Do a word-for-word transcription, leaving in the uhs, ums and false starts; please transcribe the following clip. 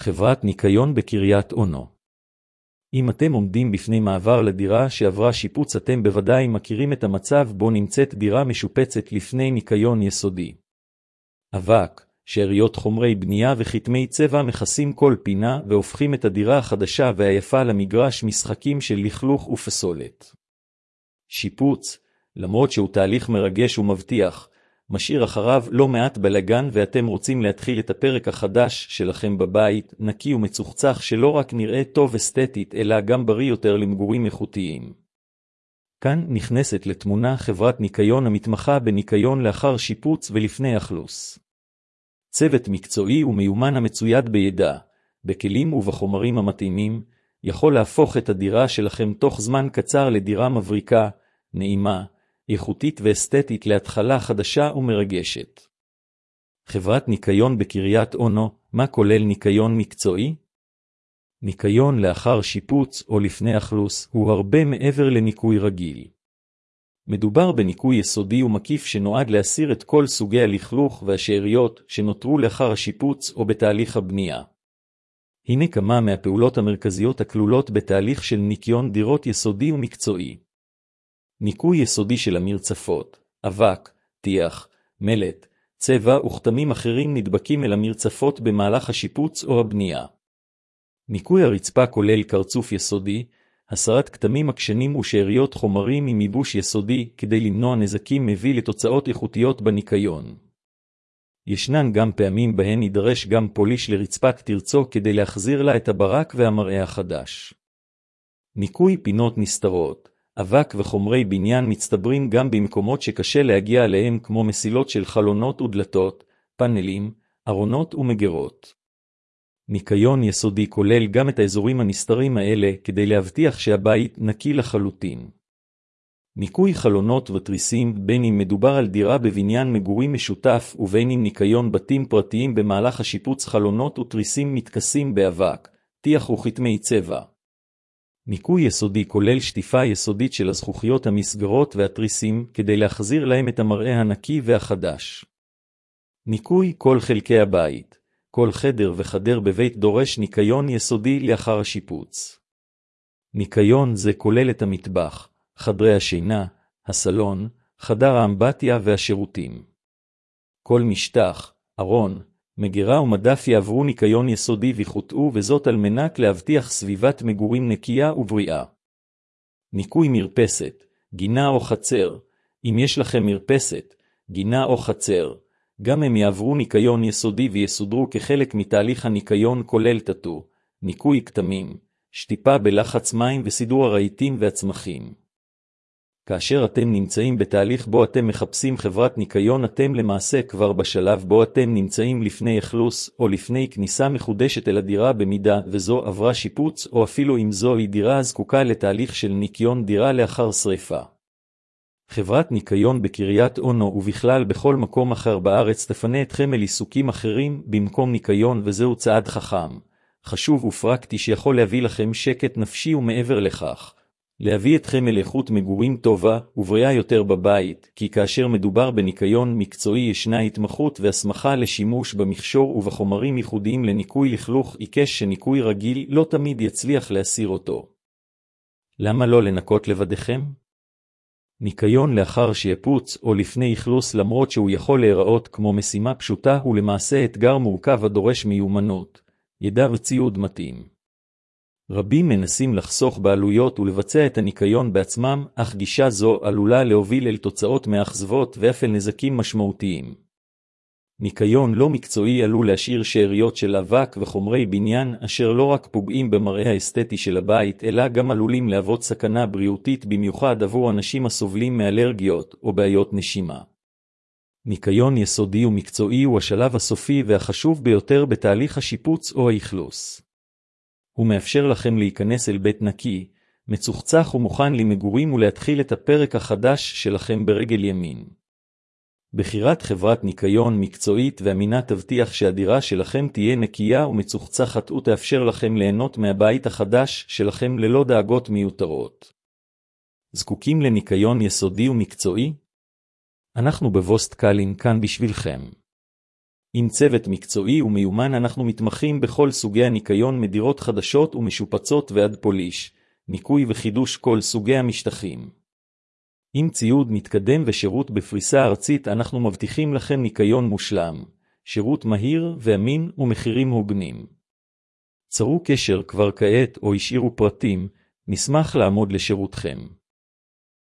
חברת ניקיון בקריית אונו. אם אתם עומדים בפני מעבר לדירה שעברה שיפוץ, אתם בוודאי מכירים את המצב בו נמצאת דירה משופצת לפני ניקיון יסודי. אבק, שאריות חומרי בנייה וחתמי צבע מכסים כל פינה והופכים את הדירה החדשה והיפה למגרש משחקים של לכלוך ופסולת. שיפוץ, למרות שהוא תהליך מרגש ומבטיח, משאיר אחריו לא מעט בלגן, ואתם רוצים להתחיל את הפרק החדש שלכם בבית נקי ומצוחצח שלא רק נראה טוב אסתטית אלא גם בריא יותר למגורים איכותיים. כאן נכנסת לתמונה חברת ניקיון המתמחה בניקיון לאחר שיפוץ ולפני אכלוס. צוות מקצועי ומיומן המצויד בידע, בכלים ובחומרים המתאימים, יכול להפוך את הדירה שלכם תוך זמן קצר לדירה מבריקה, נעימה, איכותית ואסתטית להתחלה חדשה ומרגשת. חברת ניקיון בקריית אונו, מה כולל ניקיון מקצועי? ניקיון לאחר שיפוץ או לפני אכלוס הוא הרבה מעבר לניקוי רגיל. מדובר בניקוי יסודי ומקיף שנועד להסיר את כל סוגי הלכלוך והשאריות שנותרו לאחר השיפוץ או בתהליך הבנייה. הנה כמה מהפעולות המרכזיות הכלולות בתהליך של ניקיון דירות יסודי ומקצועי. ניקוי יסודי של המרצפות, אבק, טיח, מלט, צבע וכתמים אחרים נדבקים אל המרצפות במהלך השיפוץ או הבנייה. ניקוי הרצפה כולל קרצוף יסודי, הסרת כתמים עקשנים ושאריות חומרים עם ייבוש יסודי כדי למנוע נזקים מביא לתוצאות איכותיות בניקיון. ישנן גם פעמים בהן יידרש גם פוליש לרצפת תרצו כדי להחזיר לה את הברק והמראה החדש. ניקוי פינות נסתרות, אבק וחומרי בניין מצטברים גם במקומות שקשה להגיע אליהם כמו מסילות של חלונות ודלתות, פאנלים, ארונות ומגרות. ניקיון יסודי כולל גם את האזורים הנסתרים האלה כדי להבטיח שהבית נקי לחלוטין. ניקוי חלונות ותריסים, בין אם מדובר על דירה בבניין מגורים משותף ובין אם ניקיון בתים פרטיים במהלך השיפוץ, חלונות ותריסים מתכסים באבק, טיח וכתמי צבע. ניקוי יסודי כולל שטיפה יסודית של הזכוכיות המסגרות והתריסים כדי להחזיר להם את המראה הנקי והחדש. ניקוי כל חלקי הבית, כל חדר וחדר בבית דורש ניקיון יסודי לאחר השיפוץ. ניקיון זה כולל את המטבח, חדרי השינה, הסלון, חדר האמבטיה והשירותים. כל משטח, ארון, מגירה ומדף יעברו ניקיון יסודי ויחוטאו, וזאת על מנת להבטיח סביבת מגורים נקייה ובריאה. ניקוי מרפסת, גינה או חצר, אם יש לכם מרפסת, גינה או חצר, גם הם יעברו ניקיון יסודי ויסודרו כחלק מתהליך הניקיון כולל טאטו, ניקוי כתמים, שטיפה בלחץ מים וסידור הרהיטים והצמחים. כאשר אתם נמצאים בתהליך בו אתם מחפשים חברת ניקיון, אתם למעשה כבר בשלב בו אתם נמצאים לפני אכלוס או לפני כניסה מחודשת אל הדירה, במידה וזו עברה שיפוץ או אפילו אם זו היא דירה הזקוקה לתהליך של ניקיון דירה לאחר שריפה. חברת ניקיון בקריית אונו ובכלל בכל מקום אחר בארץ תפנה אתכם אל עיסוקים אחרים במקום ניקיון, וזהו צעד חכם, חשוב ופרקטי שיכול להביא לכם שקט נפשי ומעבר לכך, להביא אתכם אל איכות מגורים טובה ובריאה יותר בבית, כי כאשר מדובר בניקיון מקצועי ישנה התמחות והסמכה לשימוש במכשור ובחומרים ייחודיים לניקוי לכלוך עיקש שניקוי רגיל לא תמיד יצליח להסיר אותו. למה לא לנקות לבדכם? ניקיון לאחר שיפוץ או לפני אכלוס, למרות שהוא יכול להיראות כמו משימה פשוטה, הוא למעשה אתגר מורכב הדורש מיומנות, ידע וציוד מתאים. רבים מנסים לחסוך בעלויות ולבצע את הניקיון בעצמם, אך גישה זו עלולה להוביל אל תוצאות מאכזבות ואף אל נזקים משמעותיים. ניקיון לא מקצועי עלול להשאיר שאריות של אבק וחומרי בניין אשר לא רק פוגעים במראה האסתטי של הבית אלא גם עלולים להוות סכנה בריאותית, במיוחד עבור אנשים הסובלים מאלרגיות או בעיות נשימה. ניקיון יסודי ומקצועי הוא השלב הסופי והחשוב ביותר בתהליך השיפוץ או האכלוס. הוא מאפשר לכם להיכנס אל בית נקי, מצוחצח ומוכן למגורים ולהתחיל את הפרק החדש שלכם ברגל ימין. בחירת חברת ניקיון מקצועית ואמינה תבטיח שהדירה שלכם תהיה נקייה ומצוחצחת ותאפשר לכם ליהנות מהבית החדש שלכם ללא דאגות מיותרות. זקוקים לניקיון יסודי ומקצועי? אנחנו בווסט קלין כאן בשבילכם. עם צוות מקצועי ומיומן אנחנו מתמחים בכל סוגי הניקיון מדירות חדשות ומשופצות ועד פוליש, ניקוי וחידוש כל סוגי המשטחים. עם ציוד מתקדם ושירות בפריסה ארצית אנחנו מבטיחים לכם ניקיון מושלם, שירות מהיר ואמין ומחירים הוגנים. צרו קשר כבר כעת או השאירו פרטים, נשמח לעמוד לשירותכם.